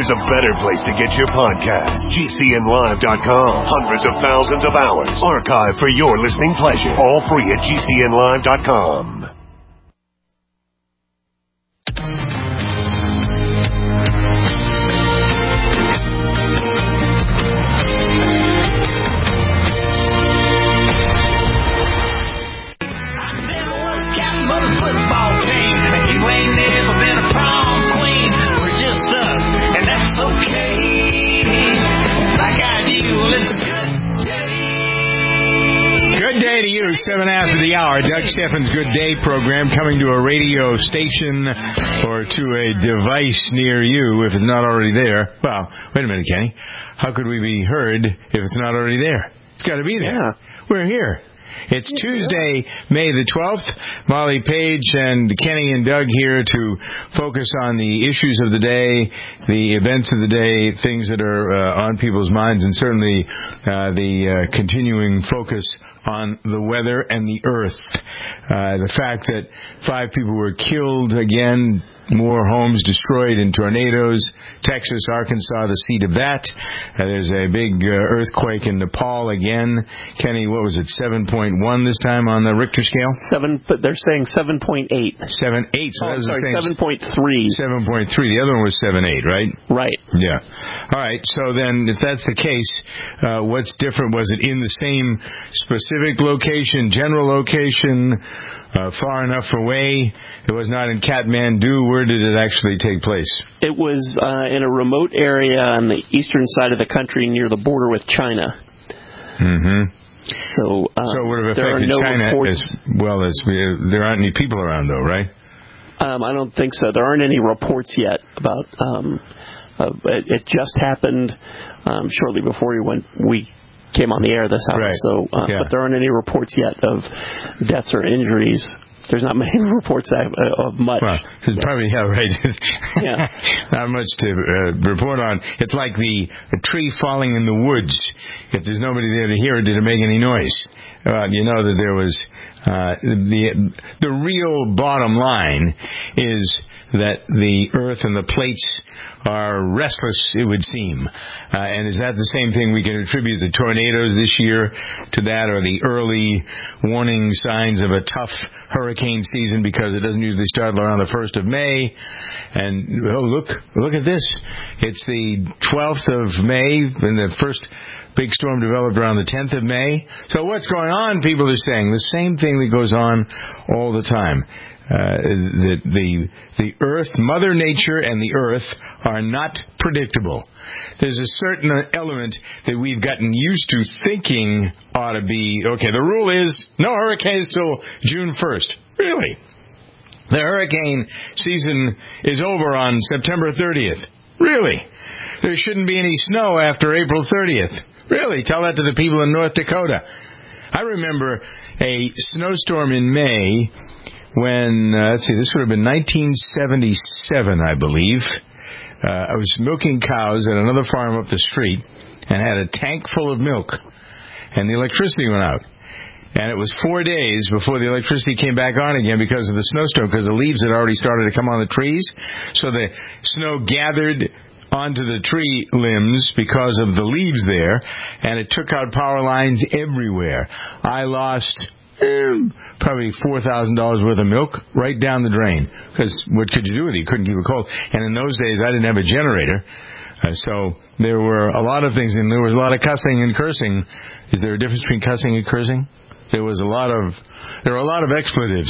there's a better place to get your podcast. GCNlive.com. Hundreds of thousands of hours archived for your listening pleasure. All free at GCNlive.com. Good day to you, 7 after the hour. Doug Steffens' Good Day program coming to a radio station or to a device near you if it's not already there. Well, wait a minute, Kenny. How could we be heard if it's not already there? It's got to be there. Yeah. We're here. It's Tuesday, May the 12th. Molly Page and Kenny and Doug here to focus on the issues of the day, the events of the day, things that are on people's minds, and certainly the continuing focus on the weather and the earth. The fact that 5 people were killed again, more homes destroyed in tornadoes. Texas, Arkansas, the seat of that. There's a big earthquake in Nepal again. Kenny, what was it, 7.1 this time on the Richter scale? But they're saying 7.8. 7.8. So that was sorry, the same. 7.3. 7.3. The other one was 7.8, right? Right. Yeah. All right. So then, if that's the case, what's different? Was it in the same specific location, general location, far enough away? It was not in Kathmandu. Where did it actually take place? It was in a remote area on the eastern side of the country near the border with China. Mm-hmm. So it would have affected China as well as there aren't any people around, though, right? I don't think so. There aren't any reports yet about. It just happened shortly before we came on the air this hour. Right. So, but there aren't any reports yet of deaths or injuries. There's not many reports of much. Well, probably, yeah, right. Yeah. Not much to report on. It's like a tree falling in the woods. If there's nobody there to hear it, did it make any noise? You know that there was the real bottom line is that the earth and the plates are restless, it would seem. And is that the same thing we can attribute the tornadoes this year to that, or the early warning signs of a tough hurricane season because it doesn't usually start around the 1st of May? And look at this. It's the 12th of May, and the first big storm developed around the 10th of May. So what's going on, people are saying? The same thing that goes on all the time. The earth, Mother Nature and the earth are not predictable. There's a certain element that we've gotten used to thinking ought to be, okay, the rule is no hurricanes till June 1st. Really? The hurricane season is over on September 30th. Really? There shouldn't be any snow after April 30th. Really? Tell that to the people in North Dakota. I remember a snowstorm in May when, this would have been 1977, I believe. I was milking cows at another farm up the street and had a tank full of milk. And the electricity went out. And it was 4 days before the electricity came back on again because of the snowstorm, because the leaves had already started to come on the trees. So the snow gathered onto the tree limbs because of the leaves there, and it took out power lines everywhere. I lost probably $4,000 worth of milk right down the drain, because what could you do with it? You couldn't keep it cold. And in those days, I didn't have a generator, so there were a lot of things, and there was a lot of cussing and cursing. Is there a difference between cussing and cursing? There were a lot of expletives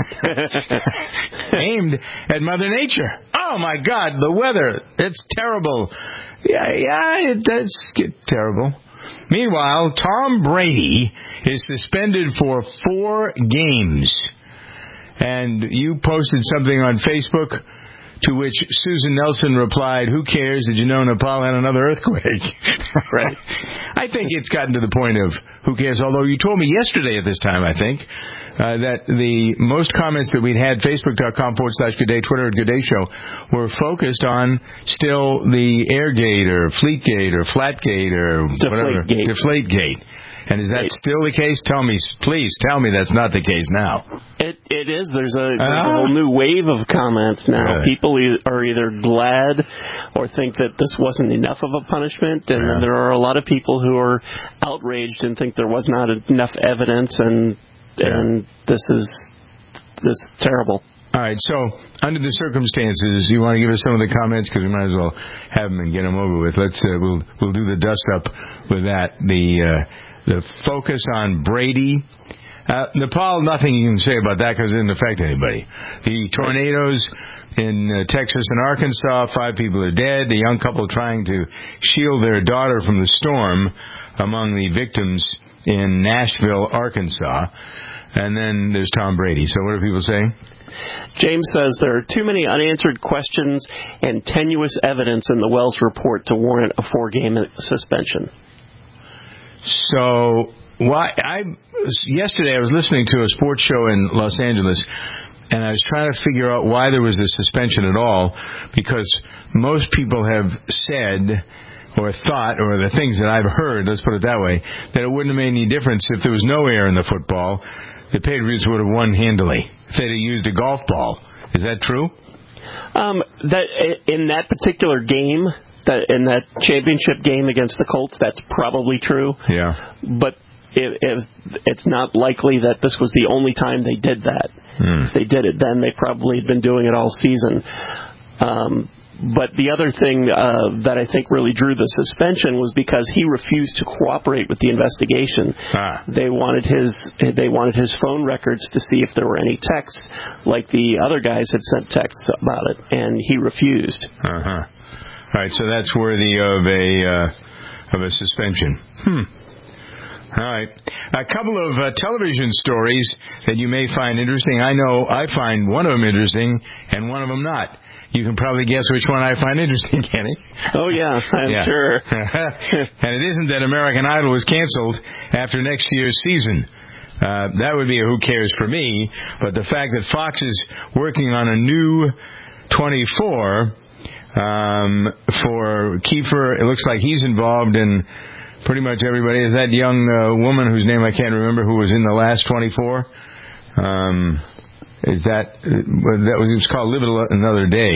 aimed at Mother Nature. Oh my God, the weather, it's terrible. Yeah, it does get terrible. Meanwhile, Tom Brady is suspended for 4 games. And you posted something on Facebook to which Susan Nelson replied, "Who cares? Did you know Nepal had another earthquake?" Right? I think it's gotten to the point of who cares, although you told me yesterday at this time, I think, that the most comments that we'd had, Facebook.com/Good Day, Twitter at Good Day Show, were focused on still the Airgate or Fleetgate or Flatgate or whatever. Deflategate. Deflategate. And is that still the case? Please tell me that's not the case now. It is. There's a whole new wave of comments now. Really? People are either glad or think that this wasn't enough of a punishment, and then there are a lot of people who are outraged and think there was not enough evidence, and this is terrible. All right, so under the circumstances, you want to give us some of the comments, because we might as well have them and get them over with. Let's we'll do the dust up with that. The focus on Brady. Nepal, nothing you can say about that because it didn't affect anybody. The tornadoes in Texas and Arkansas, 5 people are dead. The young couple trying to shield their daughter from the storm among the victims in Nashville, Arkansas. And then there's Tom Brady. So what are people saying? James says there are too many unanswered questions and tenuous evidence in the Wells report to warrant a 4-game suspension. So yesterday I was listening to a sports show in Los Angeles, and I was trying to figure out why there was a suspension at all, because most people have said or thought, or the things that I've heard, let's put it that way, that it wouldn't have made any difference if there was no air in the football. The Patriots would have won handily if they'd have used a golf ball. Is that true? That in that particular game, in that championship game against the Colts, that's probably true. Yeah. But it's not likely that this was the only time they did that. If they did it then, they probably had been doing it all season. But the other thing that I think really drew the suspension was because he refused to cooperate with the investigation. They wanted his phone records to see if there were any texts, like the other guys had sent texts about it, and he refused. All right, so that's worthy of a suspension. All right. A couple of television stories that you may find interesting. I know I find one of them interesting and one of them not. You can probably guess which one I find interesting, Kenny. Oh, yeah, I'm sure. And it isn't that American Idol was canceled after next year's season. That would be a who cares for me. But the fact that Fox is working on a new 24 for Kiefer, it looks like he's involved in pretty much everybody. Is that young woman whose name I can't remember who was in the last 24? It was called Live It Another Day.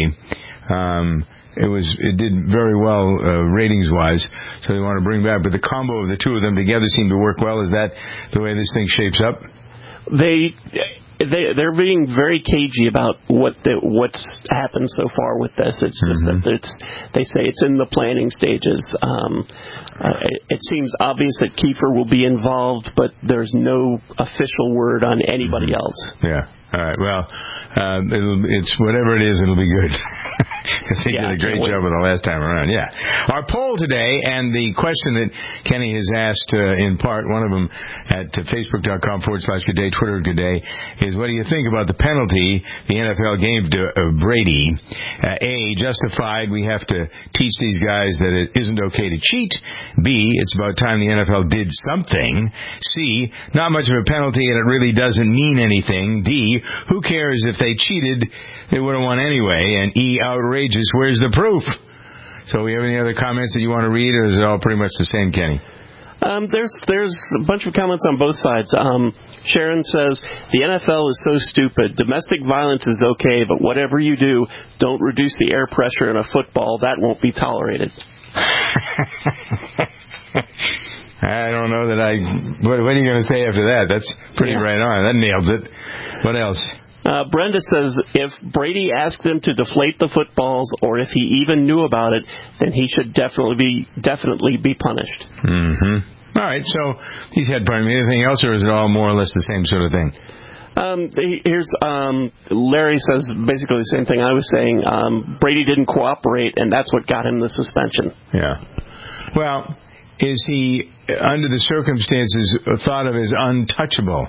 It did very well ratings wise, so they want to bring back. But the combo of the two of them together seemed to work well. Is that the way this thing shapes up? They're being very cagey about what's happened so far with this. It's just that they say it's in the planning stages. It seems obvious that Kiefer will be involved, but there's no official word on anybody else. Yeah. All right. Well, it's whatever it is, it'll be good. Because they did a great job with the last time around. Yeah. Our poll today, and the question that Kenny has asked in part, one of them at Facebook.com/Good Day, Twitter Good Day, is what do you think about the penalty the NFL gave to Brady? A, justified. We have to teach these guys that it isn't okay to cheat. B, it's about time the NFL did something. C, not much of a penalty and it really doesn't mean anything. D, who cares if they cheated? They would have won anyway. And E, outrageous. Where's the proof? So we have any other comments that you want to read, or is it all pretty much the same, Kenny? There's a bunch of comments on both sides. Sharon says, the NFL is so stupid. Domestic violence is okay, but whatever you do, don't reduce the air pressure in a football. That won't be tolerated. I don't know that what are you going to say after that? That's pretty right on. That nails it. What else? Brenda says, if Brady asked them to deflate the footballs, or if he even knew about it, then he should definitely be punished. Mm-hmm. All right, so he's had anything else, or is it all more or less the same sort of thing? Here's Larry says basically the same thing I was saying. Brady didn't cooperate, and that's what got him the suspension. Yeah. Well, is he, under the circumstances, thought of as untouchable?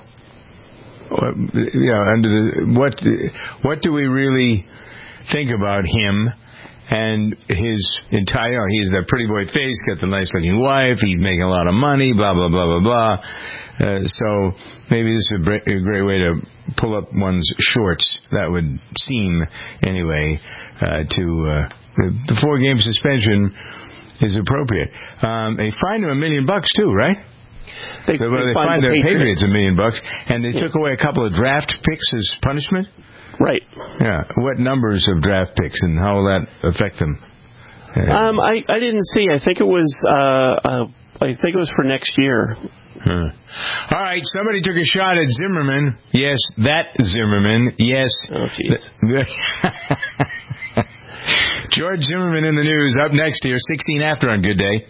What do we really think about him and his entire? He's that pretty boy face, got the nice looking wife, he's making a lot of money, blah blah blah blah blah. So maybe this is a great way to pull up one's shorts. That would seem anyway the 4-game suspension is appropriate. They fined him $1 million too, right? They fined the Patriots $1 million, and they took away a couple of draft picks as punishment. Right. Yeah. What numbers of draft picks, and how will that affect them? I didn't see. I think it was for next year. All right, somebody took a shot at Zimmerman. Yes, that Zimmerman. Yes. Oh, jeez. George Zimmerman in the news. Up next here, 16 after on Good Day.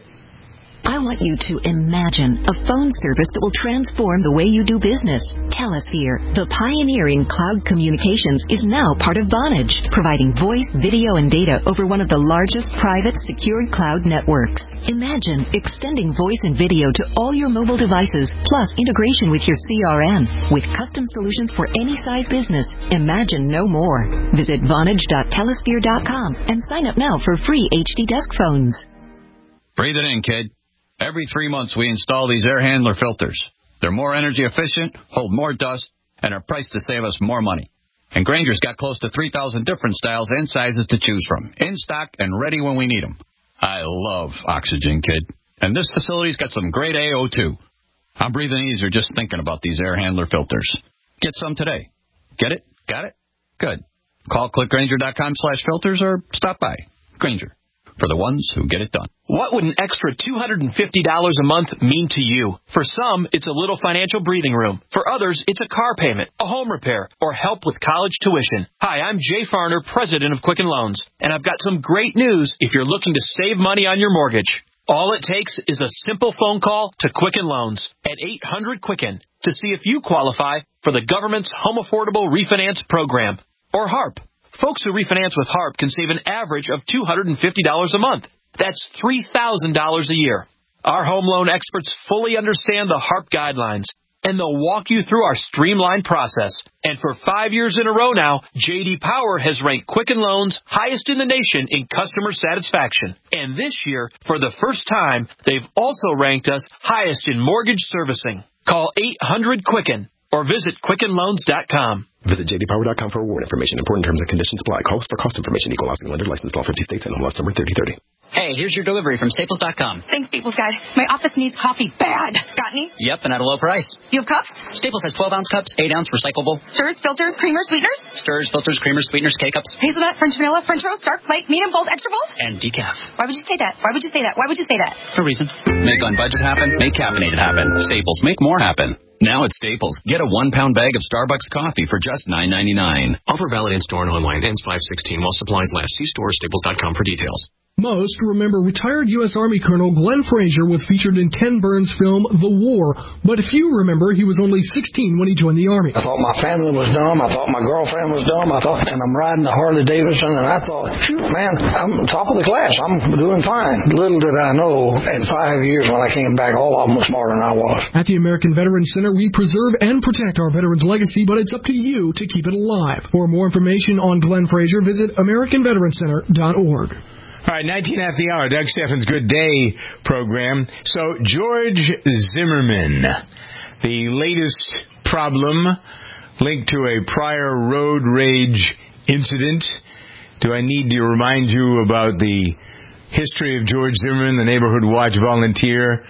I want you to imagine a phone service that will transform the way you do business. Telesphere, the pioneering cloud communications, is now part of Vonage, providing voice, video, and data over one of the largest private secured cloud networks. Imagine extending voice and video to all your mobile devices, plus integration with your CRM. With custom solutions for any size business, imagine no more. Visit Vonage.telesphere.com and sign up now for free HD desk phones. Breathe it in, kid. Every 3 months we install these air handler filters. They're more energy efficient, hold more dust, and are priced to save us more money. And Grainger's got close to 3,000 different styles and sizes to choose from, in stock and ready when we need them. I love Oxygen, kid. And this facility's got some great AO, too. I'm breathing easier just thinking about these air handler filters. Get some today. Get it? Got it? Good. Call clickgrainger.com/filters or stop by. Grainger. For the ones who get it done. What would an extra $250 a month mean to you? For some, it's a little financial breathing room. For others, it's a car payment, a home repair, or help with college tuition. Hi, I'm Jay Farner, president of Quicken Loans, and I've got some great news if you're looking to save money on your mortgage. All it takes is a simple phone call to Quicken Loans at 800-QUICKEN to see if you qualify for the government's Home Affordable Refinance Program, or HARP. Folks who refinance with HARP can save an average of $250 a month. That's $3,000 a year. Our home loan experts fully understand the HARP guidelines, and they'll walk you through our streamlined process. And for 5 years in a row now, J.D. Power has ranked Quicken Loans highest in the nation in customer satisfaction. And this year, for the first time, they've also ranked us highest in mortgage servicing. Call 800-QUICKEN or visit QuickenLoans.com. Visit jdpower.com for award information. Important terms and conditions apply. Call us for cost information. Equal housing lender. Licensed all 50 states. And MLS number 3030. Hey, here's your delivery from Staples.com. Thanks, Staples guy. My office needs coffee bad. Got any? Yep, and at a low price. You have cups? Staples has 12-ounce cups, 8-ounce recyclable. Stirs, filters, creamers, sweeteners? Stirs, filters, creamers, sweeteners, K-cups. Hazelnut, French vanilla, French roast, dark flake, medium bold, extra bold? And decaf. Why would you say that? Why would you say that? Why would you say that? No reason. Make on budget happen, make caffeinated happen. Staples, make more happen. Now at Staples, get a 1-pound bag of Starbucks coffee for just $9.99. Offer valid in store and online. Ends 5/16 while supplies last. See store or staples.com for details. Most remember retired U.S. Army Colonel Glenn Frazier was featured in Ken Burns' film The War, but if you remember, he was only 16 when he joined the Army. I thought my family was dumb. I thought my girlfriend was dumb. And I'm riding the Harley Davidson, and I thought, shoot, man, I'm top of the class. I'm doing fine. Little did I know, in 5 years when I came back, all of them were smarter than I was. At the American Veterans Center, we preserve and protect our veterans' legacy, but it's up to you to keep it alive. For more information on Glenn Frazier, visit AmericanVeteranCenter.org. All right, 19 after the hour, Doug Steffens' Good Day program. So, George Zimmerman, the latest problem linked to a prior road rage incident. Do I need to remind you about the history of George Zimmerman, the neighborhood watch volunteer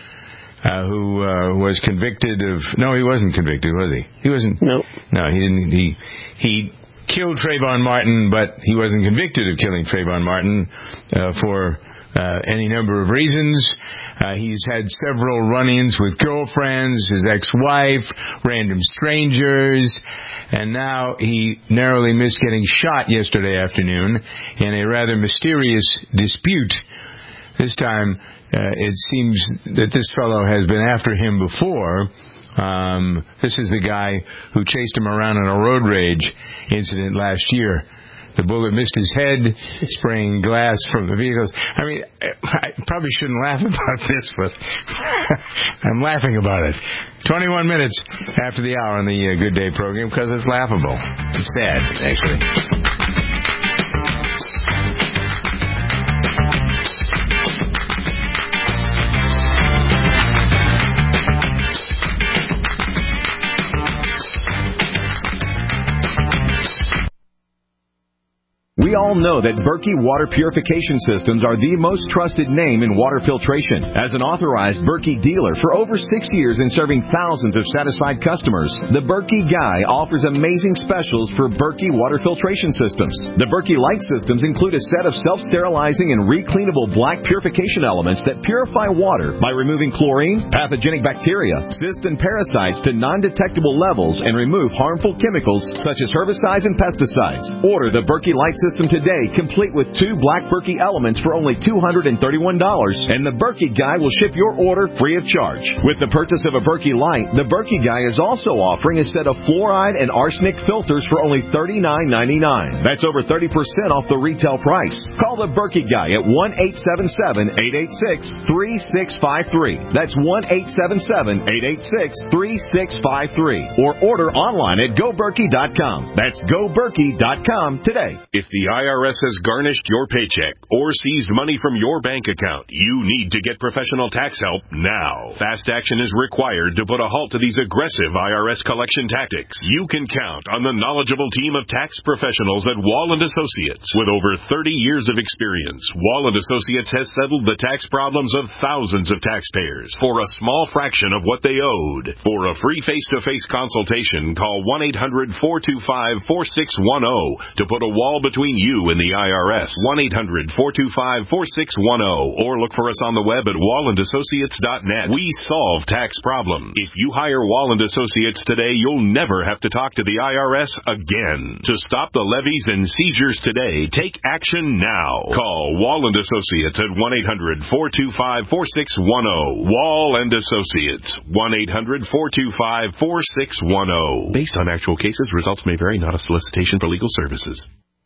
who was convicted of... No, he wasn't convicted, was he? He wasn't... No. No, he didn't. He killed Trayvon Martin, but he wasn't convicted of killing Trayvon Martin for any number of reasons. He's had several run-ins with girlfriends, his ex-wife, random strangers, and now he narrowly missed getting shot yesterday afternoon in a rather mysterious dispute. This time, it seems that this fellow has been after him before. This is the guy who chased him around in a road rage incident last year. The bullet missed his head, spraying glass from the vehicles. I mean, I probably shouldn't laugh about this, but I'm laughing about it. 21 minutes after the hour on the Good Day program because it's laughable. It's sad, actually. We We all know that Berkey Water Purification Systems are the most trusted name in water filtration. As an authorized Berkey dealer for over 6 years and serving thousands of satisfied customers, the Berkey Guy offers amazing specials for Berkey water filtration systems. The Berkey Light systems include a set of self-sterilizing and recleanable black purification elements that purify water by removing chlorine, pathogenic bacteria, cysts, and parasites to non-detectable levels and remove harmful chemicals such as herbicides and pesticides. Order the Berkey Light system today, complete with 2 black Berkey elements for only $231, and the Berkey Guy will ship your order free of charge. With the purchase of a Berkey Light, the Berkey Guy is also offering a set of fluoride and arsenic filters for only $39.99. That's over 30% off the retail price. Call the Berkey Guy at 1-877-886-3653. That's 1-877-886-3653. Or order online at GoBerkey.com. That's GoBerkey.com today. If the IRS has garnished your paycheck or seized money from your bank account, you need to get professional tax help now. Fast action is required to put a halt to these aggressive IRS collection tactics. You can count on the knowledgeable team of tax professionals at Wall & Associates. With over 30 years of experience, Wall & Associates has settled the tax problems of thousands of taxpayers for a small fraction of what they owed. For a free face-to-face consultation, call 1-800-425-4610 to put a wall between you and the IRS. 1-800-425-4610 or look for us on the web at wallandassociates.net. We solve tax problems. If you hire Wall & Associates today, you'll never have to talk to the IRS again. To stop the levies and seizures today, take action now. Call Wall & Associates at 1-800-425-4610. Wall & Associates, 1-800-425-4610. Based on actual cases, results may vary, not a solicitation for legal services.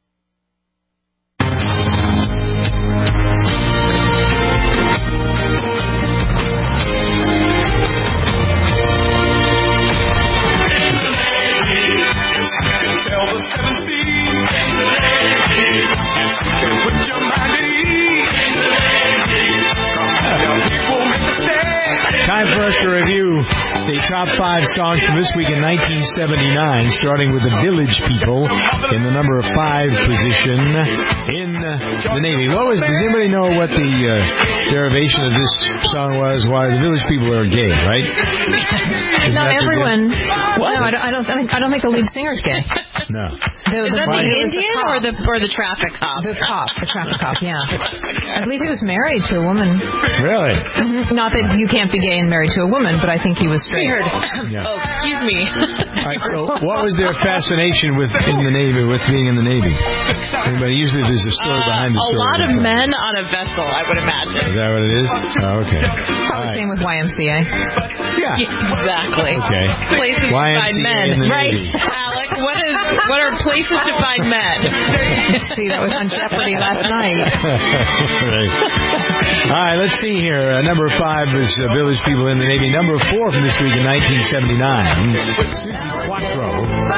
Time for us to review the top 5 songs from this week in 1979, starting with the Village People in the number 5 position in the Navy. Does anybody know what the derivation of this song was? Why the Village People are gay, right? Not everyone. No, I don't think the lead singer's gay. No. Is that the Indian or the traffic cop? The traffic cop, yeah. I believe he was married to a woman. Really? Mm-hmm. Not that you can't be gay and married to a woman, but I think he was straight. Weird. Yeah. Oh, excuse me. All right, so what was their fascination with being in the Navy? Anybody? Usually there's a story behind the story. A lot of men on a vessel, I would imagine. Is that what it is? Oh, okay. Probably same with YMCA. Yeah. Exactly. Okay. Places to find men. Right. Alec, what are places to find men? See, that was on Jeopardy last night. Right. All right, let's see here. Number 5 is Village People in the Navy. Number 4 from this week in 1979, Susie Quattro.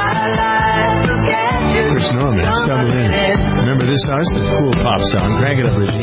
Chris Norman, Stumble In. Remember this song? It's a cool pop song. Crank it up, Richie.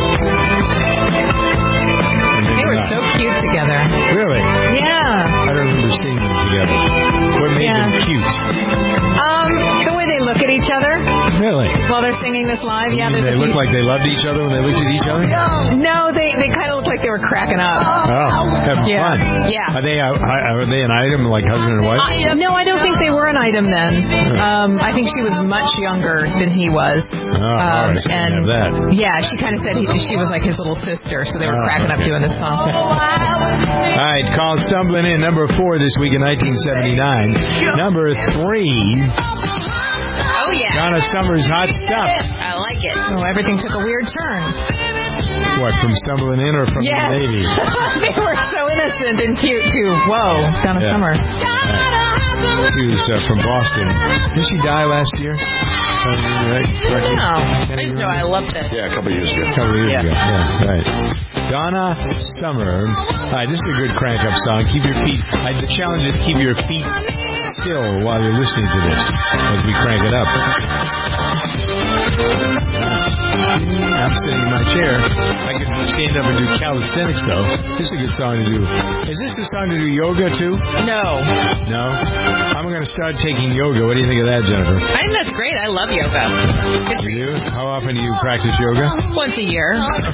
They were so cute together. Really? Yeah. I don't remember seeing them together. What made them cute? The way they look at each other. Really? While they're singing this live, yeah. They look like they loved each other when they looked at each other? No, they kind of look like they were cracking up. Oh, having fun. Yeah. Are they an item, like husband and wife? No, I don't think they were an item then. I think she was much younger than he was. All right, so and have that. Yeah, she kind of said she was like his little sister, so they were cracking up doing this song. All right, call Stumbling In, number 4 this week in 1979. Number 3. Oh, yeah. Donna Summer's Hot Stuff. I like it. Oh, everything took a weird turn. What, from Stumbling In or from the Navy? They were so innocent and cute, too. Whoa, Donna Summer. She was from Boston. Didn't she die last year? Right? No. I just know I loved it. Yeah, a couple of years ago. Yeah, right. Donna Summer. All right, this is a good crank-up song. Keep your feet... the challenge is keep your feet still while you're listening to this as we crank it up. I'm sitting in my chair. I could stand up and do calisthenics, though. This is a good song to do. Is this a song to do yoga, too? No. No? I'm going to start taking yoga. What do you think of that, Jennifer? I think that's great. I love yoga. You do? How often do you practice yoga? Once a year.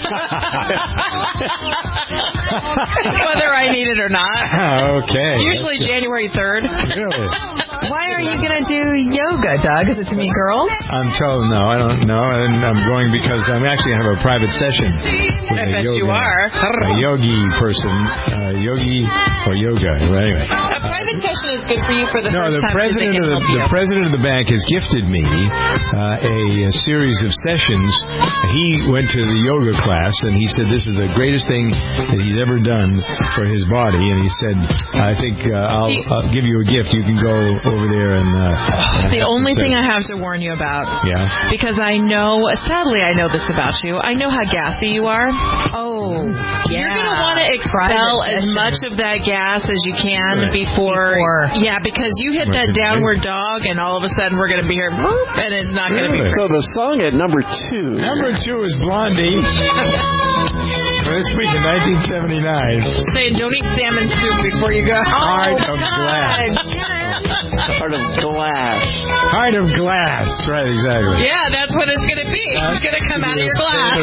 Whether I need it or not. Okay. Usually January 3rd. Really? Why are you going to do yoga, Doug? Is it to meet girls? I'm told no. I don't know. And I'm going because I'm actually going to have a private session with I bet you are. A yogi person. Yogi or yoga. Well, anyway. A private session is good for you for the first time. The president of the bank has gifted me a series of sessions. He went to the yoga class and he said this is the greatest thing that he's ever done for his body. And he said, I think I'll give you a gift. You can go over there and the only thing I have to warn you about. Yeah. Because I know, sadly, I know this about you. I know how gassy you are. Oh, yeah. You're going to want to expel as much of that gas as you can before. Yeah, because you hit that downward dog, and all of a sudden we're going to be here, and it's not going to be. So the song at number 2. Number 2 is Blondie. This week in 1979. Saying don't eat salmon soup before you go. Heart of Glass. Heart of Glass. Heart of Glass. Right, exactly. Yeah, that's what it's going to be. It's going to come out of your glass.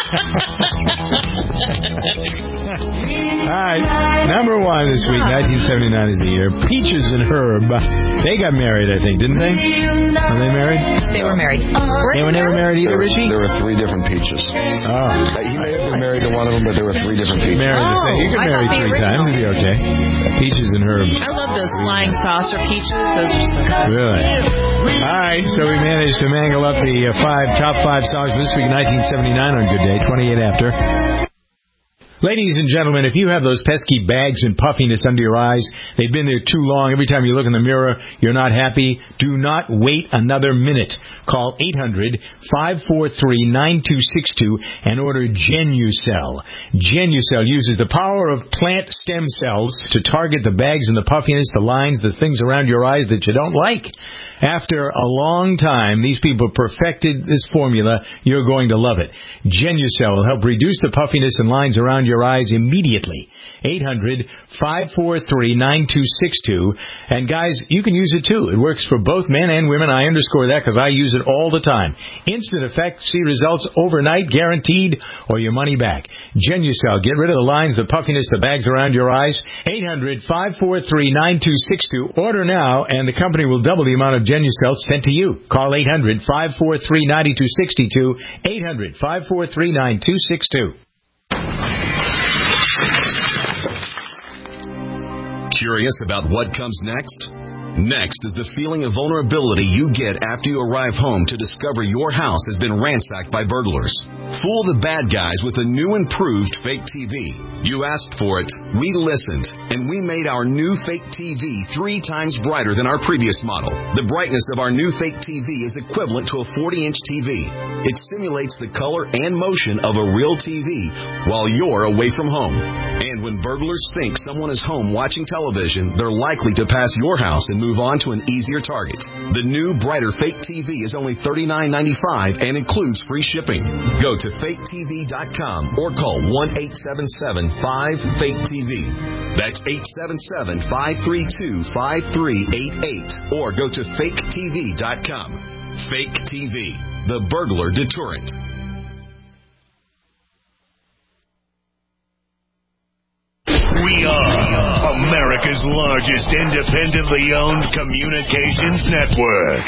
All right. Number 1 this week, 1979 is the year. Peaches and Herb. They got married, I think, didn't they? Were they married? They were married. They were never married either, Richie? There were 3 different Peaches. Oh. He may have been married to one of them, but there were 3 different Peaches. Married the same. You can marry 3 times. It'd be okay. Peaches and Herb. I love those flying saucer peaches. Those are so good. Really? All right, so we managed to mangle up the top 5 songs this week, 1979 on Good Day, 28 after. Ladies and gentlemen, if you have those pesky bags and puffiness under your eyes, they've been there too long. Every time you look in the mirror, you're not happy. Do not wait another minute. Call 800-543-9262 and order Genucel. Genucel uses the power of plant stem cells to target the bags and the puffiness, the lines, the things around your eyes that you don't like. After a long time, these people perfected this formula. You're going to love it. Genucel will help reduce the puffiness and lines around your eyes immediately. 800-543-9262. And guys, you can use it too. It works for both men and women. I underscore that because I use it all the time. Instant effect. See results overnight, guaranteed, or your money back. Genucel. Get rid of the lines, the puffiness, the bags around your eyes. 800-543-9262. Order now, and the company will double the amount of Genucel sent to you. Call 800-543-9262. 800-543-9262. Curious about what comes next? Next is the feeling of vulnerability you get after you arrive home to discover your house has been ransacked by burglars. Fool the bad guys with a new improved fake TV. You asked for it, we listened, and we made our new fake TV 3 times brighter than our previous model. The brightness of our new fake TV is equivalent to a 40-inch TV. It simulates the color and motion of a real TV while you're away from home. And when burglars think someone is home watching television, they're likely to pass your house and move on to an easier target. The new, brighter fake TV is only $39.95 and includes free shipping. Go to faketv.com or call 1-877-5-FAKE-TV. That's 877-532-5388 or go to faketv.com. Fake TV, the burglar deterrent. We are America's largest independently owned communications network,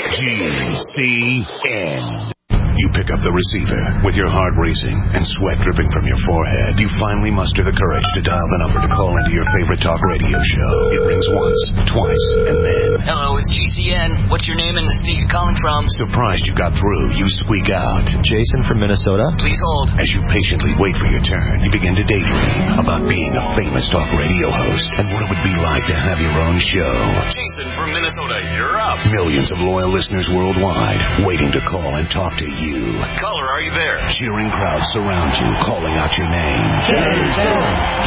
GCN. You pick up the receiver with your heart racing and sweat dripping from your forehead. You finally muster the courage to dial the number to call into your favorite talk radio show. It rings once, twice, and then... Hello, it's GCN. What's your name and the state you're calling from? Surprised you got through, you squeak out. Jason from Minnesota. Please hold. As you patiently wait for your turn, you begin to daydream about being a famous talk radio host and what it would be like to have your own show. Jason from Minnesota, you're up. Millions of loyal listeners worldwide waiting to call and talk to you. Caller, are you there? Cheering crowds surround you, calling out your name. Jason!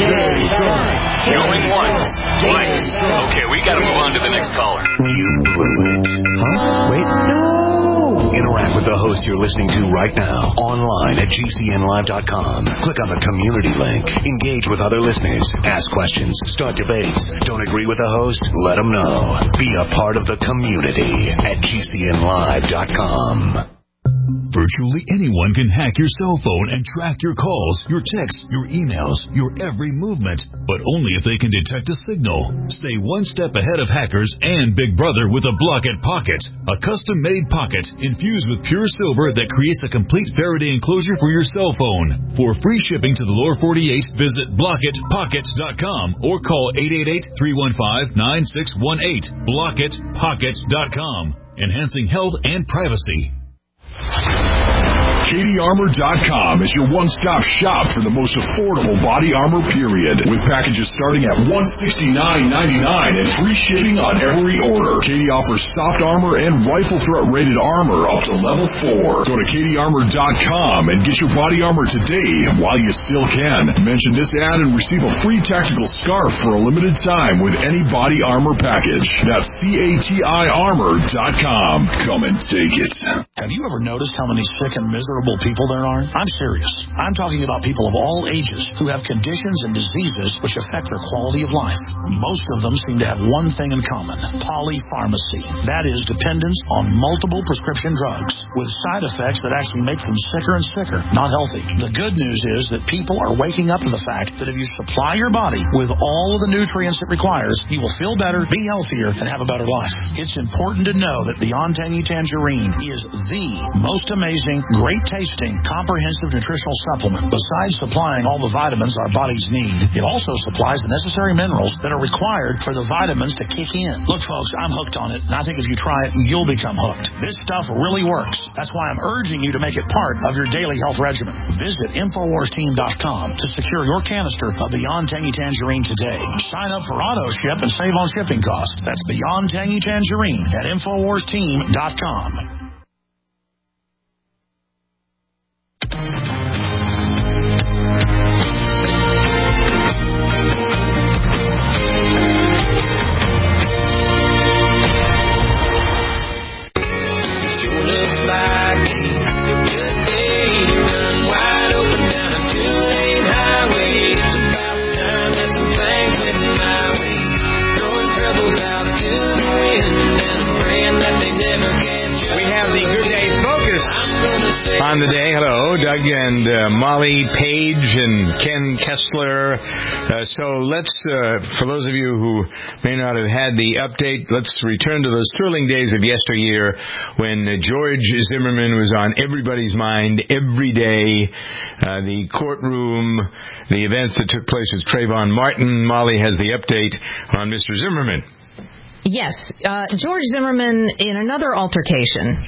Going once, twice. Okay, we gotta move on to the next caller. You blew it. Huh? Wait. No! Interact with the host you're listening to right now online at GCNlive.com. Click on the community link. Engage with other listeners. Ask questions. Start debates. Don't agree with the host? Let them know. Be a part of the community at GCNlive.com. Virtually anyone can hack your cell phone and track your calls, your texts, your emails, your every movement, but only if they can detect a signal. Stay one step ahead of hackers and Big Brother with a Blockit Pocket, a custom-made pocket infused with pure silver that creates a complete Faraday enclosure for your cell phone. For free shipping to the lower 48, visit BlockitPockets.com or call 888-315-9618. BlockitPockets.com, enhancing health and privacy. KDArmor.com is your one-stop shop for the most affordable body armor, period. With packages starting at $169.99 and free shipping on every order. KD offers soft armor and rifle threat-rated armor up to level 4. Go to KDArmor.com and get your body armor today while you still can. Mention this ad and receive a free tactical scarf for a limited time with any body armor package. That's CATIarmor.com. Come and take it. Have you ever noticed how many sick and miserable people there are? I'm serious. I'm talking about people of all ages who have conditions and diseases which affect their quality of life. Most of them seem to have one thing in common: polypharmacy. That is, dependence on multiple prescription drugs with side effects that actually make them sicker and sicker, not healthy. The good news is that people are waking up to the fact that if you supply your body with all of the nutrients it requires, you will feel better, be healthier, and have a better life. It's important to know that Beyond Tangy Tangerine is the most amazing, great tasting, comprehensive nutritional supplement. Besides supplying all the vitamins our bodies need, it also supplies the necessary minerals that are required for the vitamins to kick in. Look, folks, I'm hooked on it, and I think if you try it, you'll become hooked. This stuff really works. That's why I'm urging you to make it part of your daily health regimen. Visit InfoWarsTeam.com to secure your canister of Beyond Tangy Tangerine today. Sign up for auto ship and save on shipping costs. That's Beyond Tangy Tangerine at InfoWarsTeam.com. On the day, hello, Doug and Molly Page and Ken Kessler. So let's, for those of you who may not have had the update, let's return to those thrilling days of yesteryear when George Zimmerman was on everybody's mind every day. The courtroom, the events that took place with Trayvon Martin. Molly has the update on Mr. Zimmerman. Yes, George Zimmerman in another altercation.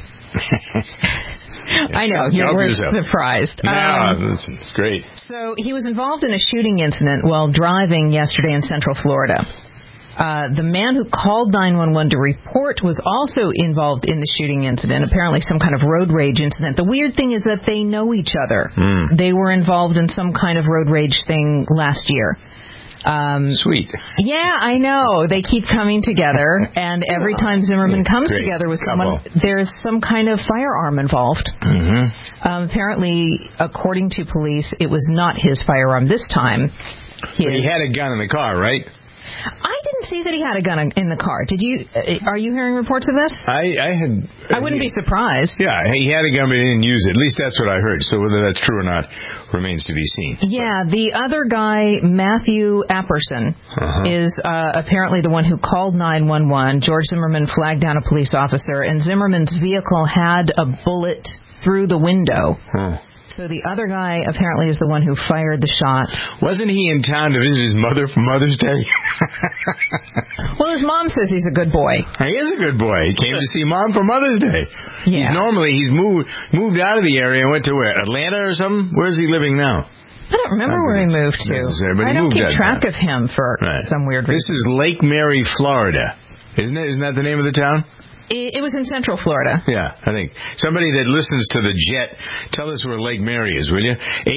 I know, you were surprised. No, it's great. So he was involved in a shooting incident while driving yesterday in Central Florida. The man who called 911 to report was also involved in the shooting incident, apparently some kind of road rage incident. The weird thing is that they know each other. They were involved in some kind of road rage thing last year. Sweet. Yeah, I know. They keep coming together, and every time Zimmerman comes together with someone, there's some kind of firearm involved. Apparently, according to police, it was not his firearm this time. But he had a gun in the car, right? I didn't see that he had a gun in the car. Did you? Are you hearing reports of this? I wouldn't be surprised. Yeah, he had a gun, but he didn't use it. At least that's what I heard. So whether that's true or not remains to be seen. Yeah, the other guy, Matthew Apperson, is apparently the one who called 911. George Zimmerman flagged down a police officer, and Zimmerman's vehicle had a bullet through the window. So the other guy apparently is the one who fired the shot. Wasn't he in town to visit his mother for Mother's Day? Well, his mom says he's a good boy. He is a good boy. He came to see Mom for Mother's Day. Yeah. He's moved out of the area and went to where? Atlanta or something? Where is he living now? I don't remember where he moved to. I don't keep track of him for some weird reason. This is Lake Mary, Florida. Isn't that the name of the town? It was in Central Florida. Yeah, I think. Somebody that listens to the Jet, tell us where Lake Mary is, will you?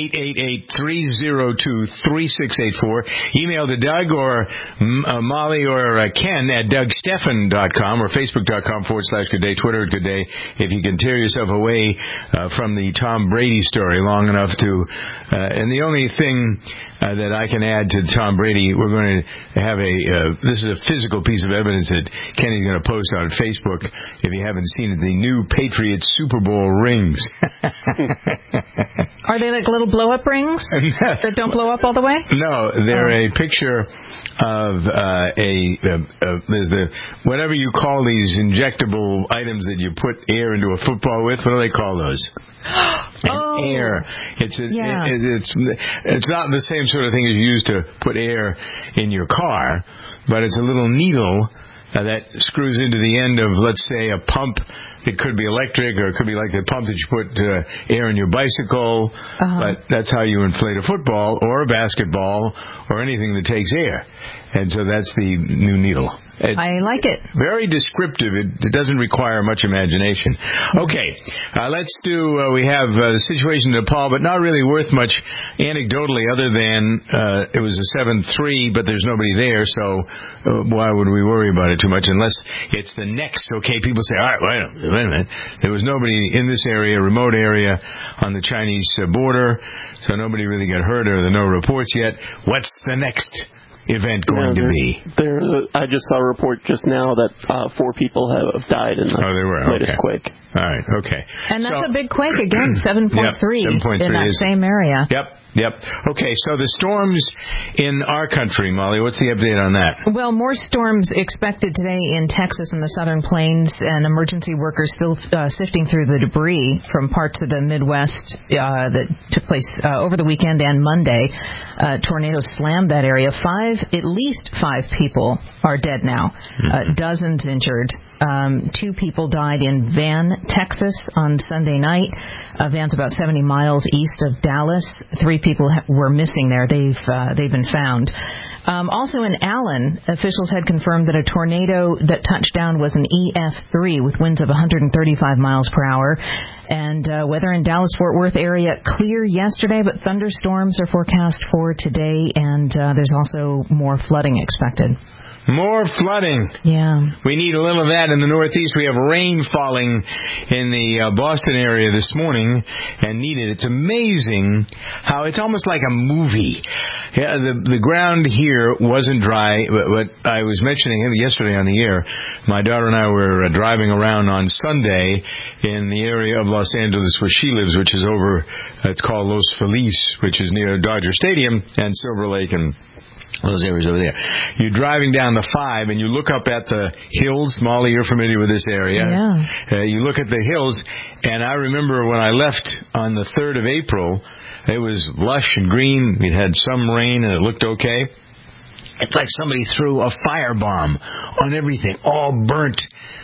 888-302-3684. Email to Doug or Molly or Ken at DougStephan.com or Facebook.com/Good Day, Twitter at Good Day. If you can tear yourself away from the Tom Brady story long enough to... and the only thing that I can add to Tom Brady, we're going to have this is a physical piece of evidence that Kenny's going to post on Facebook. If you haven't seen it, the new Patriots Super Bowl rings. Are they like little blow-up rings that don't blow up all the way? No, they're a picture of there's the whatever you call these injectable items that you put air into a football with. What do they call those? Air. It's not the same sort of thing as you use to put air in your car, but it's a little needle that screws into the end of, let's say, a pump. It could be electric, or it could be like the pump that you put air in your bicycle. But that's how you inflate a football or a basketball or anything that takes air. And so that's the new needle. I like it. Very descriptive. It doesn't require much imagination. Okay, let's do, we have the situation in Nepal, but not really worth much anecdotally other than it was a 7-3, but there's nobody there, so why would we worry about it too much unless it's the next, okay, people say, all right, wait a minute. There was nobody in this area, remote area on the Chinese border, so nobody really got hurt or there are no reports yet. What's the next event going to be? I just saw a report just now that 4 people have died in the latest quake. All right, okay. And that's a big quake again, 7.3 in that same area. Yep. Okay, so the storms in our country, Molly, what's the update on that? Well, more storms expected today in Texas and the Southern Plains, and emergency workers still sifting through the debris from parts of the Midwest that took place over the weekend and Monday. Tornadoes slammed that area. At least 5 people are dead now. Dozens injured. 2 people died in Van, Texas on Sunday night. Van's about 70 miles east of Dallas. 3 people were missing there. They've been found. Also in Allen, officials had confirmed that a tornado that touched down was an EF3 with winds of 135 miles per hour. And weather in Dallas-Fort Worth area clear yesterday, but thunderstorms are forecast for today, and there's also more flooding expected. More flooding. Yeah. We need a little of that in the Northeast. We have rain falling in the Boston area this morning and needed. It's amazing how it's almost like a movie. Yeah, the ground here wasn't dry, but I was mentioning yesterday on the air. My daughter and I were driving around on Sunday in the area of Los Angeles where she lives, which is it's called Los Feliz, which is near Dodger Stadium and Silver Lake and those areas over there. You're driving down the 5 and you look up at the hills. Molly, you're familiar with this area. Yeah. You look at the hills, and I remember when I left on the 3rd of April, it was lush and green. We'd had some rain and it looked okay. It's like somebody threw a firebomb on everything, all burnt.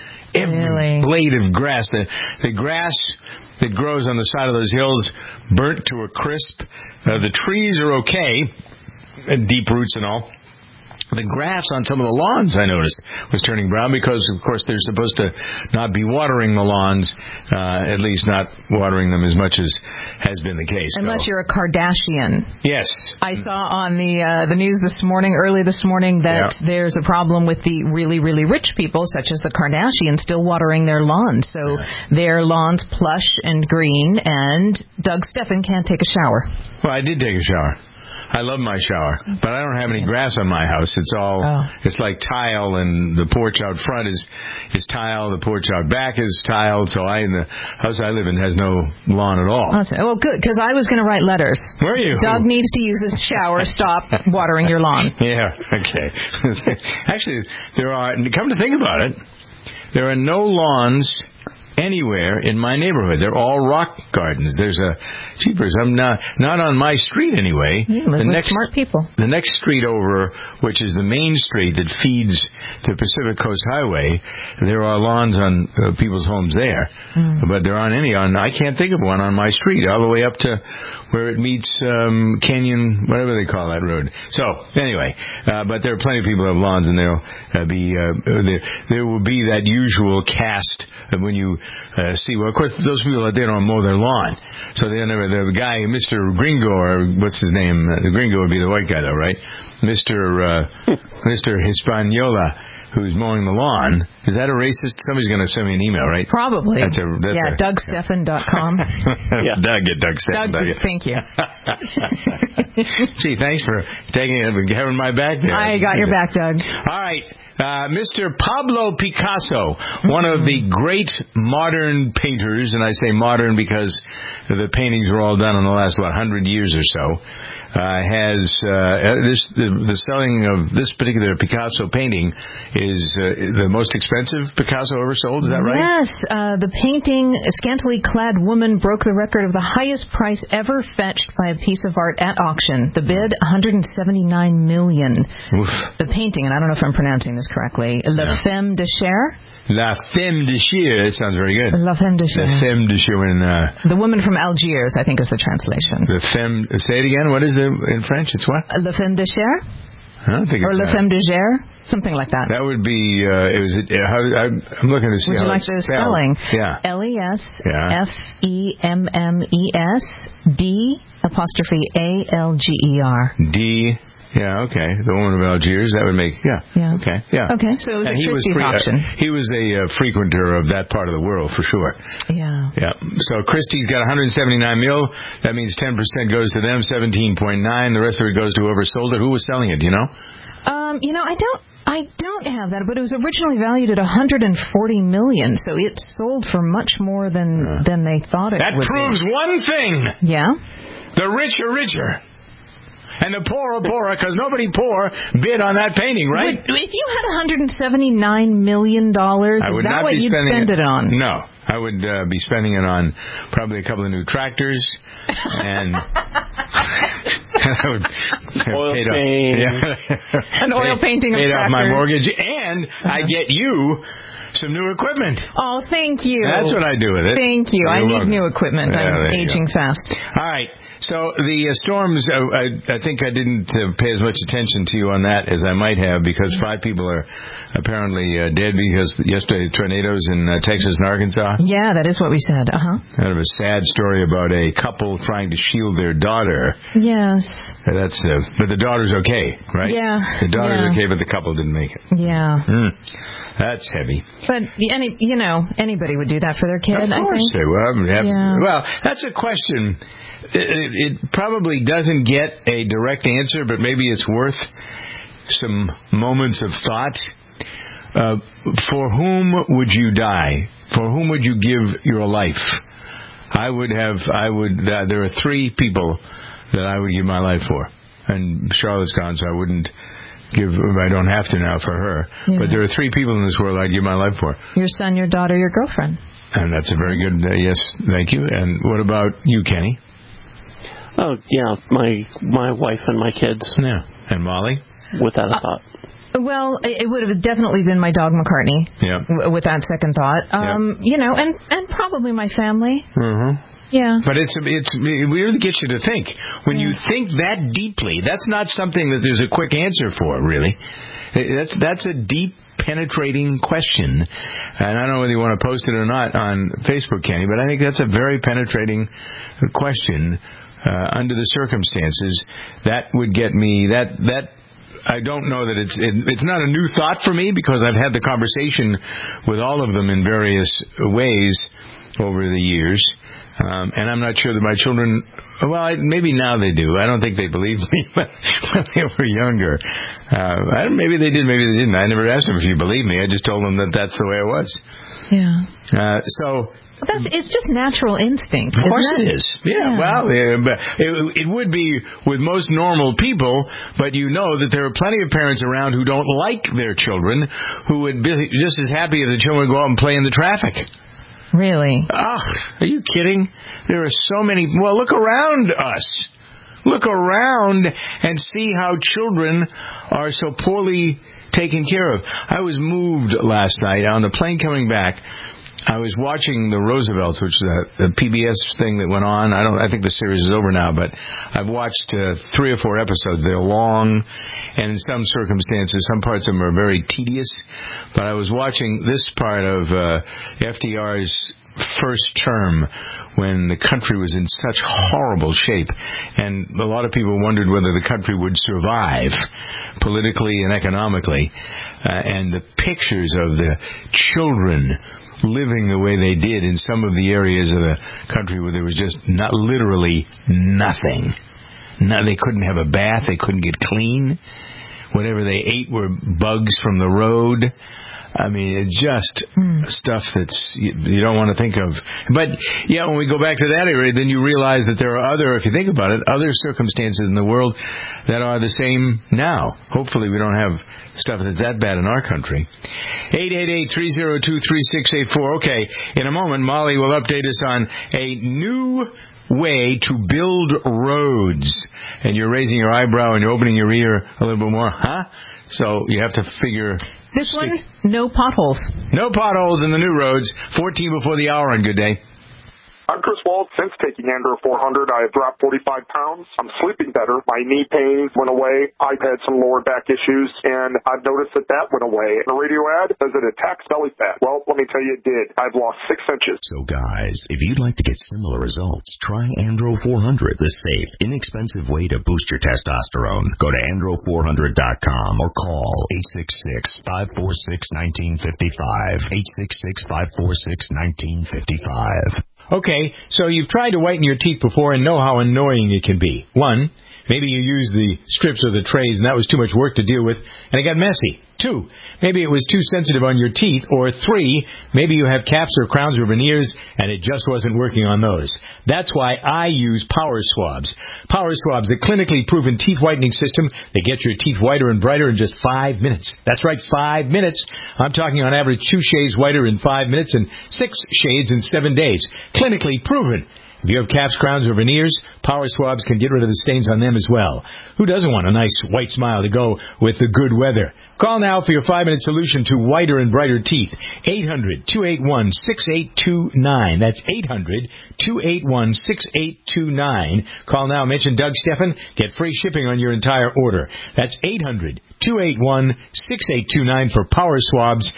Every blade of grass. The grass that grows on the side of those hills burnt to a crisp. The trees are okay. Deep roots and all. The grass on some of the lawns, I noticed, was turning brown because, of course, they're supposed to not be watering the lawns, at least not watering them as much as has been the case. Unless you're a Kardashian. Yes. I saw on the news early this morning, that there's a problem with the really, really rich people, such as the Kardashians, still watering their lawns. So their lawn's plush and green, and Doug Stephan can't take a shower. Well, I did take a shower. I love my shower, but I don't have any grass on my house. It's all, it's like tile, and the porch out front is tile, the porch out back is tiled, so the house I live in has no lawn at all. Well, good, because I was going to write letters. Were you? Doug needs to use his shower. Stop watering your lawn. Yeah, okay. Actually, come to think about it, there are no lawns anywhere in my neighborhood. They're all rock gardens. There's jeepers. I'm not on my street anyway. You live with smart people. The next street over, which is the main street that feeds the Pacific Coast Highway, there are lawns on people's homes there. But there aren't any I can't think of one on my street, all the way up to where it meets Canyon, whatever they call that road. So, anyway, but there are plenty of people who have lawns, and they'll be there will be that usual cast when you see. Well, of course, those people they don't mow their lawn, so they never. The guy, Mr. Gringo, or what's his name? The Gringo would be the white guy, though, right? Mr. Hispaniola, who's mowing the lawn. Is that a racist? Somebody's going to send me an email, right? Probably. DougSteffen.com. Doug at DougSteffen. Thank you. Gee, thanks for having my back there. I got your back, Doug. All right. Mr. Pablo Picasso, one of the great modern painters, and I say modern because the paintings were all done in the last, 100 years or so, has the selling of this particular Picasso painting is the most expensive Picasso ever sold. Is that right? Yes. The painting, A Scantily Clad Woman, broke the record of the highest price ever fetched by a piece of art at auction. The bid, $179 million. Oof. The painting, and I don't know if I'm pronouncing this correctly, La Femme de Chair. La Femme de Chair. That sounds very good. La Femme de Chair. La Femme de Chair. The woman from Algiers, I think, is the translation. The Femme. Say it again. What is it in French? It's what? La Femme de Chair. I don't think or it's La Femme de Chair. Something like that. That would be. I'm looking to see. Would you like the spelling? Yeah. LESFEMMESD'Alger. D. Yeah, okay. The woman of Algiers, that would make, Okay, yeah. Okay, so it was Christie's auction. He was a frequenter of that part of the world, for sure. Yeah. Yeah. So Christie's got $179 million. That means 10% goes to them, 17.9. The rest of it goes to whoever sold it. Who was selling it, do you know? I don't have that, but it was originally valued at $140 million, so it sold for much more than they thought it would be. That proves one thing. Yeah? The rich are richer. And the poor are poorer because nobody poor bid on that painting, right? If you had $179 million, is that what you'd spend it on? No. I would be spending it on probably a couple of new tractors and oil painting. An oil painting of tractors. Paid off my mortgage, and I get you some new equipment. Oh, thank you. That's what I do with it. Thank you. I need new equipment. I'm aging fast. All right. So the storms, I think I didn't pay as much attention to you on that as I might have, because 5 people are apparently dead because yesterday tornadoes in Texas and Arkansas. Yeah, that is what we said. Kind of a sad story about a couple trying to shield their daughter. Yes. That's but the daughter's okay, right? Yeah. The daughter's okay, but the couple didn't make it. Yeah. That's heavy. But anybody would do that for their kid. Of course they would. Well, that's a question. It probably doesn't get a direct answer, but maybe it's worth some moments of thought. For whom would you die? For whom would you give your life? There are 3 people that I would give my life for. And Charlotte's gone, so I don't have to now for her. Yeah. But there are 3 people in this world I'd give my life for. Your son, your daughter, your girlfriend. And that's a very good, yes, thank you. And what about you, Kenny? Oh, yeah, my wife and my kids. Yeah. And Molly? Without a thought. Well, it would have definitely been my dog McCartney. Yeah. With that second thought. And probably my family. Mm-hmm. Yeah. But it really gets you to think. When you think that deeply, that's not something that there's a quick answer for, really. That's a deep, penetrating question. And I don't know whether you want to post it or not on Facebook, Kenny, but I think that's a very penetrating question. Under the circumstances, that would get me. That I don't know that it's not a new thought for me, because I've had the conversation with all of them in various ways over the years, and I'm not sure that my children. Well, maybe now they do. I don't think they believed me when they were younger. Maybe they did, maybe they didn't. I never asked them if you believe me. I just told them that that's the way it was. Yeah. So. It's just natural instinct. Of course it is. Yeah. Well, it would be with most normal people, but you know that there are plenty of parents around who don't like their children, who would be just as happy if the children go out and play in the traffic. Really? Ugh, are you kidding? There are so many. Well, look around us. Look around and see how children are so poorly taken care of. I was moved last night on the plane coming back. I was watching the Roosevelts, which is the PBS thing that went on. I think the series is over now, but I've watched 3 or 4 episodes. They're long, and in some circumstances, some parts of them are very tedious. But I was watching this part of FDR's first term when the country was in such horrible shape, and a lot of people wondered whether the country would survive politically and economically. And the pictures of the children living the way they did in some of the areas of the country where there was just literally nothing. No, they couldn't have a bath. They couldn't get clean. Whatever they ate were bugs from the road. I mean, it's just stuff that's you don't want to think of. But, yeah, when we go back to that area, then you realize that there are other, if you think about it, other circumstances in the world that are the same now. Hopefully we don't have stuff that's that bad in our country. 888-302-3684. Okay, in a moment, Molly will update us on a new way to build roads. And you're raising your eyebrow and you're opening your ear a little bit more, huh? So you have to figure... This one, no potholes. No potholes in the new roads. 14 before the hour, and good day. I'm Chris Wald. Since taking Andro 400, I have dropped 45 pounds. I'm sleeping better. My knee pain went away. I've had some lower back issues, and I've noticed that went away. The radio ad, does it attack belly fat? Well, let me tell you, it did. I've lost 6 inches. So, guys, if you'd like to get similar results, try Andro 400, the safe, inexpensive way to boost your testosterone. Go to andro400.com or call 866-546-1955. 866-546-1955. Okay, so you've tried to whiten your teeth before and know how annoying it can be. 1, maybe you used the strips or the trays and that was too much work to deal with and it got messy. 2, maybe it was too sensitive on your teeth. Or 3, maybe you have caps or crowns or veneers and it just wasn't working on those. That's why I use Power Swabs. Power Swabs, a clinically proven teeth whitening system that gets your teeth whiter and brighter in just 5 minutes. That's right, 5 minutes. I'm talking on average 2 shades whiter in 5 minutes and 6 shades in 7 days. Clinically proven. If you have caps, crowns, or veneers, Power Swabs can get rid of the stains on them as well. Who doesn't want a nice white smile to go with the good weather? Call now for your 5-minute solution to whiter and brighter teeth. 800-281-6829. That's 800-281-6829. Call now. Mention Doug Steffen. Get free shipping on your entire order. That's 800-281-6829 for Power Swabs.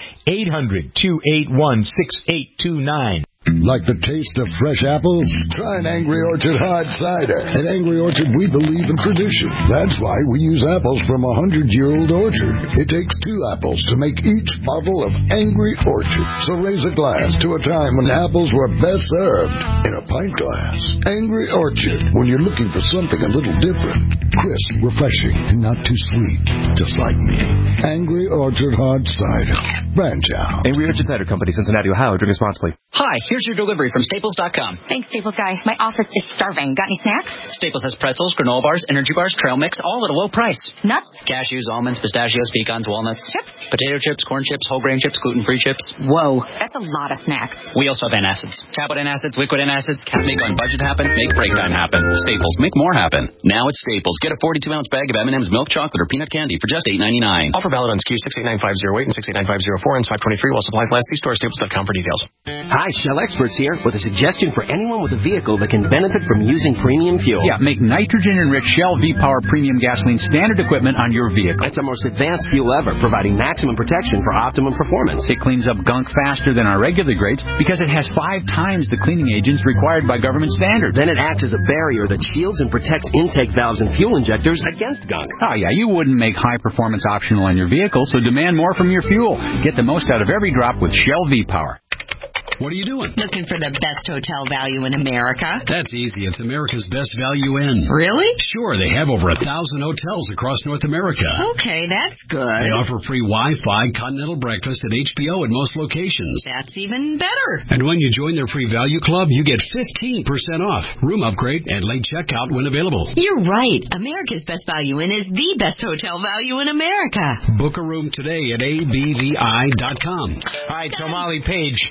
800-281-6829. Like the taste of fresh apples? Try an Angry Orchard hard cider. At Angry Orchard, we believe in tradition. That's why we use apples from a 100-year-old orchard. It takes 2 apples to make each bottle of Angry Orchard. So raise a glass to a time when apples were best served in a pint glass. Angry Orchard, when you're looking for something a little different. Crisp, refreshing, and not too sweet. Just like me. Angry Orchard hard cider. Branch out. Angry Orchard Cider Company, Cincinnati, Ohio. Drink responsibly. Hi, here's your delivery from Staples.com. Thanks, Staples guy. My office is starving. Got any snacks? Staples has pretzels, granola bars, energy bars, trail mix, all at a low price. Nuts? Cashews, almonds, pistachios, pecans, walnuts. Chips? Potato chips, corn chips, whole grain chips, gluten-free chips. Whoa, that's a lot of snacks. We also have antacids. Tablet antacids, liquid antacids. Can't make on budget happen. Make break time happen. Staples, make more happen. Now at Staples. Get a 42-ounce bag of M&M's milk chocolate or peanut candy for just $8.99. Offer valid on SKU 689508 and 689-504 and 523 while supplies last. See store Staples.com for details. Hi, Shell Experts here with a suggestion for anyone with a vehicle that can benefit from using premium fuel. Yeah, make nitrogen-enriched Shell V-Power Premium Gasoline standard equipment on your vehicle. It's the most advanced fuel ever, providing maximum protection for optimum performance. It cleans up gunk faster than our regular grades because it has 5 times the cleaning agents required by government standards. Then it acts as a barrier that shields and protects intake valves and fuel injectors against gunk. Oh, yeah, you wouldn't make high performance optional on your vehicle, so demand more from your fuel. Get the most out of every drop with Shell V-Power. What are you doing? Looking for the best hotel value in America. That's easy. It's America's Best Value Inn. Really? Sure. They have over 1,000 hotels across North America. Okay, that's good. They offer free Wi-Fi, continental breakfast, and HBO at most locations. That's even better. And when you join their free value club, you get 15% off, room upgrade, and late checkout when available. You're right. America's Best Value Inn is the best hotel value in America. Book a room today at abvi.com. All right, so Molly Page has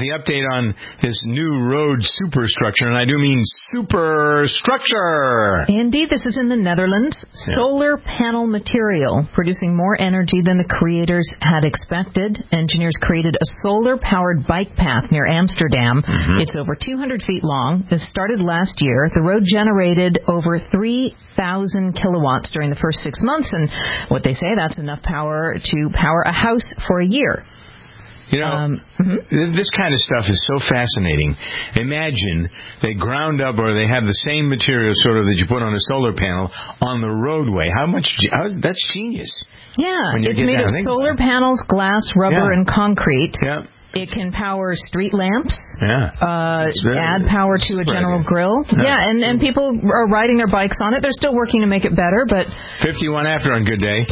the update on this new road superstructure, and I do mean superstructure. Indeed, this is in the Netherlands. Yeah. Solar panel material producing more energy than the creators had expected. Engineers created a solar-powered bike path near Amsterdam. It's over 200 feet long. It started last year. The road generated over 3,000 kilowatts during the first 6 months, and what they say, that's enough power to power a house for a year. You know, this kind of stuff is so fascinating. Imagine they ground up, or they have the same material sort of that you put on a solar panel on the roadway. That's genius. Yeah, it's made of solar panels, glass, rubber, and concrete. Yeah. It can power street lamps, add power to a general grill. Yeah, and people are riding their bikes on it. They're still working to make it better, but... 51 after on Good Day.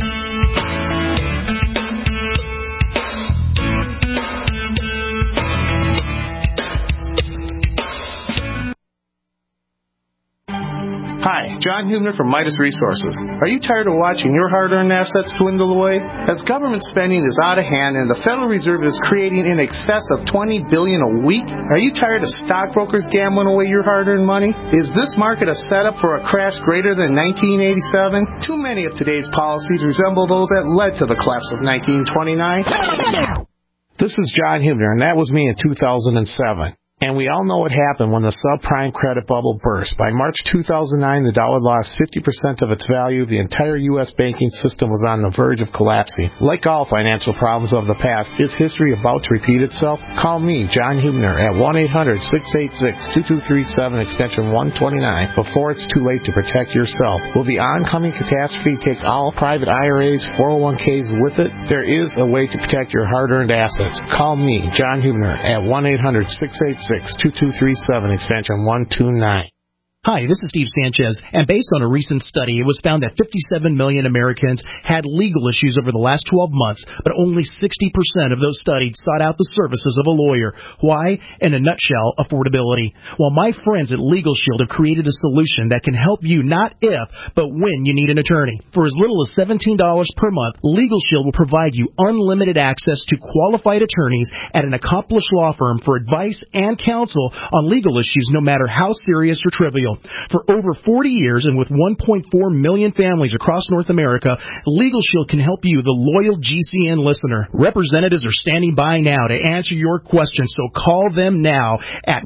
Hi, John Hubner from Midas Resources. Are you tired of watching your hard-earned assets dwindle away? As government spending is out of hand and the Federal Reserve is creating in excess of $20 billion a week, are you tired of stockbrokers gambling away your hard-earned money? Is this market a setup for a crash greater than 1987? Too many of today's policies resemble those that led to the collapse of 1929. This is John Hubner, and that was me in 2007. And we all know what happened when the subprime credit bubble burst. By March 2009, the dollar lost 50% of its value. The entire U.S. banking system was on the verge of collapsing. Like all financial problems of the past, is history about to repeat itself? Call me, John Hubner, at 1-800-686-2237, extension 129, before it's too late to protect yourself. Will the oncoming catastrophe take all private IRAs, 401ks with it? There is a way to protect your hard-earned assets. Call me, John Hubner, at 1-800-686-2237, extension 129. Hi, this is Steve Sanchez, and based on a recent study, it was found that 57 million Americans had legal issues over the last 12 months, but only 60% of those studied sought out the services of a lawyer. Why? In a nutshell, affordability. Well, my friends at Legal Shield have created a solution that can help you not if, but when you need an attorney. For as little as $17 per month, Legal Shield will provide you unlimited access to qualified attorneys at an accomplished law firm for advice and counsel on legal issues, no matter how serious or trivial. For over 40 years and with 1.4 million families across North America, Legal Shield can help you, the loyal GCN listener. Representatives are standing by now to answer your questions, so call them now at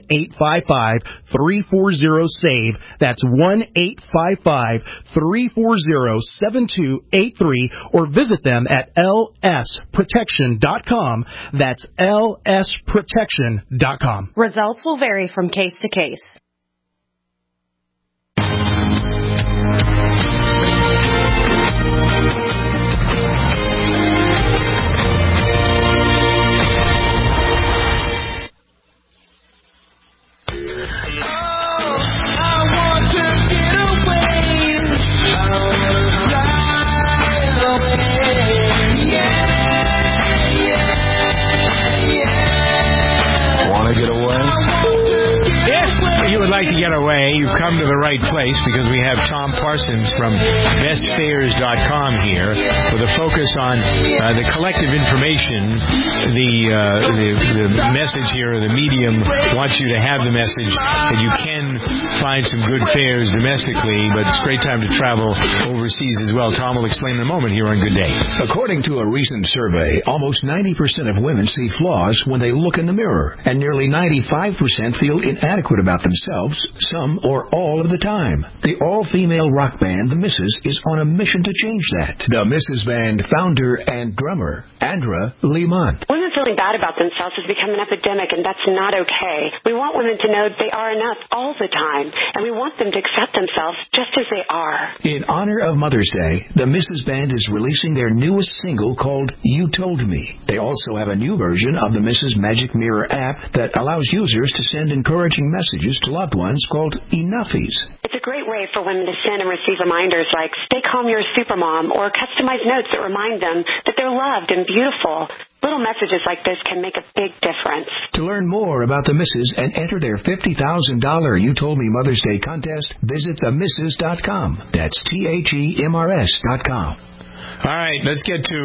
1-855-340-SAVE. That's 1-855-340-7283, or visit them at lsprotection.com. That's lsprotection.com. Results will vary from case to case. Like to get away, you've come to the right place, because we have Tom Parsons from bestfares.com here with a focus on the collective information. The message here, the medium wants you to have the message that you can find some good fares domestically, but it's a great time to travel overseas as well. Tom will explain in a moment here on Good Day. According to a recent survey, almost 90% of women see flaws when they look in the mirror, and nearly 95% feel inadequate about themselves, some or all of the time. The all-female rock band, The Misses, is on a mission to change that. The Misses Band founder and drummer, Andra Lemont. Women feeling bad about themselves has become an epidemic, and that's not okay. We want women to know they are enough all the time, and we want them to accept themselves just as they are. In honor of Mother's Day, the Misses Band is releasing their newest single called You Told Me. They also have a new version of the Misses Magic Mirror app that allows users to send encouraging messages to loved ones called Enoughies. It's a great way for women to send and receive reminders like "Stay calm, you're a supermom," or customized notes that remind them that they're loved and beautiful. Little messages like this can make a big difference. To learn more about the Misses and enter their $50,000 You Told Me Mother's Day contest, visit themisses.com. That's THEMRS.com. All right, let's get to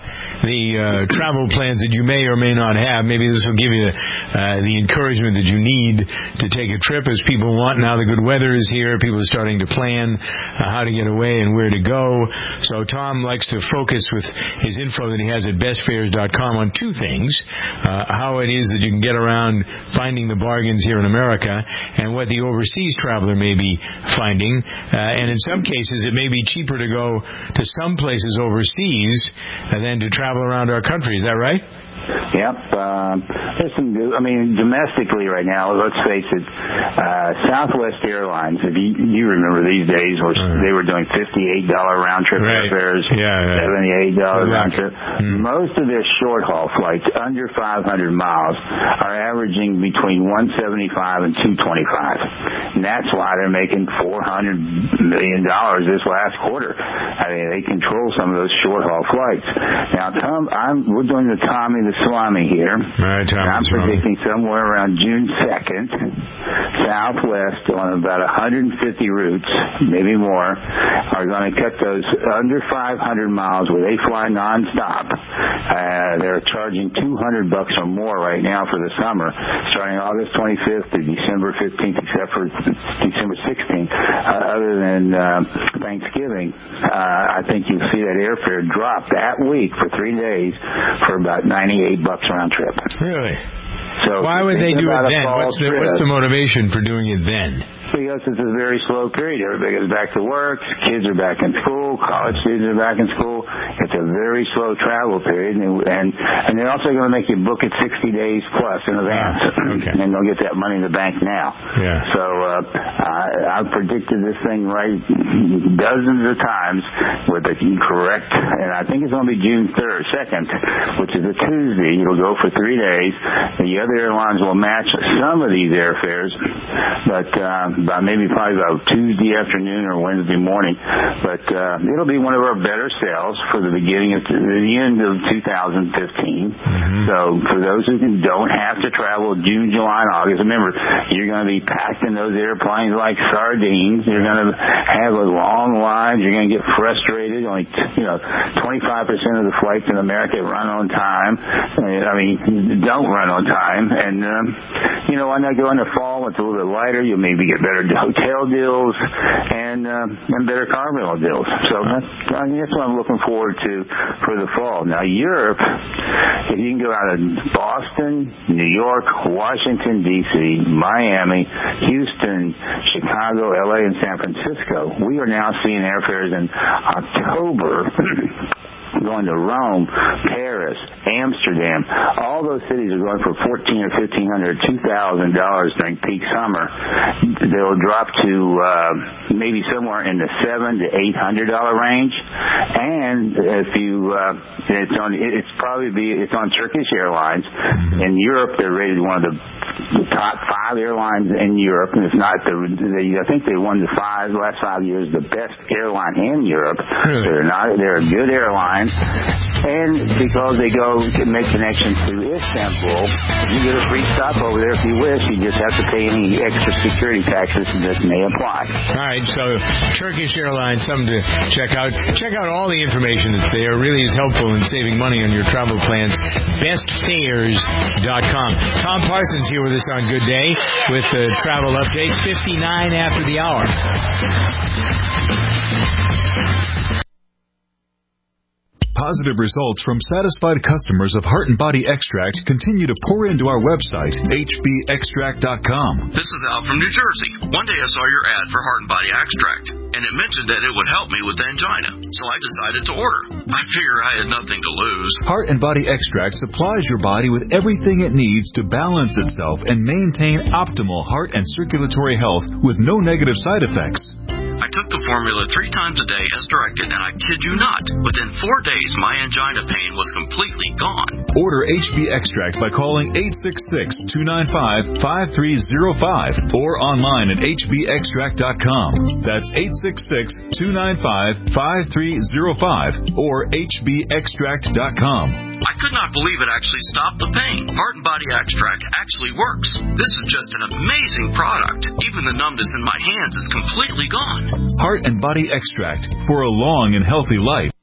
the travel plans that you may or may not have. Maybe this will give you the encouragement that you need to take a trip, as people want. Now the good weather is here. People are starting to plan how to get away and where to go. So Tom likes to focus with his info that he has at bestfares.com on two things: how it is that you can get around finding the bargains here in America, and what the overseas traveler may be finding. And in some cases, it may be cheaper to go to some places overseas than to travel around our country. Is that right? Yep. There's some new, domestically right now, let's face it, Southwest Airlines, if you remember these days, they were doing $58 round-trip airfares, $78 round-trip. Most of their short-haul flights, under 500 miles, are averaging between $175 and $225. And that's why they're making $400 million this last quarter. They control some of those short-haul flights. Now, we're doing the Tommy the Swami here. Right, I'm predicting somewhere around June 2nd, Southwest on about 150 routes, maybe more, are going to cut those under 500 miles where they fly nonstop. They're charging $200 or more right now for the summer, starting August 25th to December 15th, except for December 16th. Other than Thanksgiving, I think you'll see that airfare drop that week for 3 days for about $98 round trip. Really? So why would they do it then? What's the motivation for doing it then? Because it's a very slow period. Everybody goes back to work. Kids are back in school. College students are back in school. It's a very slow travel period, and they're also going to make you book it 60 days plus in advance, and they'll get that money in the bank now. Yeah. So I've predicted this thing right dozens of times with the correct, and I think it's going to be June 2nd, which is a Tuesday. It'll go for 3 days. The other airlines will match some of these airfares, but probably about Tuesday afternoon or Wednesday morning. But it'll be one of our better sales for the beginning of the end of 2015. So for those who don't have to travel June, July, and August, remember, you're going to be packed in those airplanes like sardines. You're going to have a long lines. You're going to get frustrated. Only 25% of the flights in America run on time. Don't run on time. And why not go in the fall? It's a little bit lighter. You'll maybe get better hotel deals and better car rental deals. So that's what I'm looking forward to for the fall. Now, Europe, if you can go out of Boston, New York, Washington, D.C., Miami, Houston, Chicago, L.A., and San Francisco, we are now seeing airfares in October going to Rome, Paris, Amsterdam. All those cities are going for $1,400 or $1,500, $2,000 during peak summer. They'll drop to maybe somewhere in the $700 to $800 range. And if it's on Turkish Airlines. In Europe, they're rated one of the top 5 airlines in Europe, and if not, I think they won the last 5 years the best airline in Europe. Really? They're a good airline. And because they can make connections to Istanbul, you get a free stop over there if you wish. You just have to pay any extra security taxes that may apply. All right, so Turkish Airlines, something to check out. Check out all the information that's there. It really is helpful in saving money on your travel plans. Bestfares.com. Tom Parsons here with us on Good Day with the travel update, 59 after the hour. Positive results from satisfied customers of Heart and Body Extract continue to pour into our website, hbextract.com. This is Al from New Jersey. One day I saw your ad for Heart and Body Extract, and it mentioned that it would help me with angina, so I decided to order. I figure I had nothing to lose. Heart and Body Extract supplies your body with everything it needs to balance itself and maintain optimal heart and circulatory health with no negative side effects. I took the formula 3 times a day as directed, and I kid you not, within 4 days my angina pain was completely gone. Order HB Extract by calling 866-295-5305 or online at hbextract.com. That's 866-295-5305 or hbextract.com. I could not believe it actually stopped the pain. Heart and Body Extract actually works. This is just an amazing product. Even the numbness in my hands is completely gone. Heart and Body Extract for a long and healthy life.